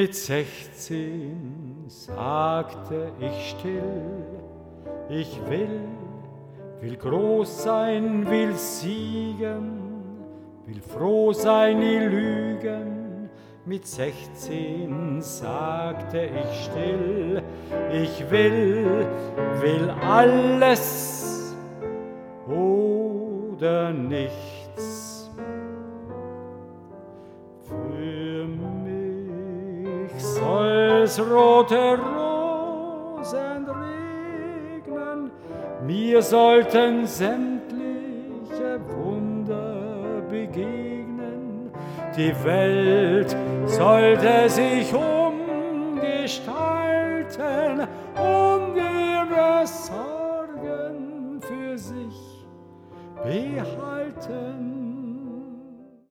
Mit 16 sagte ich still, ich will groß sein, will siegen, will froh sein, nie lügen. Mit 16 sagte ich still, ich will alles oder nichts. Für mich soll's rote Rosen regnen, mir sollten sämtliche Wunder begegnen, die Welt sollte sich umgestalten und ihre Sorgen für sich behalten.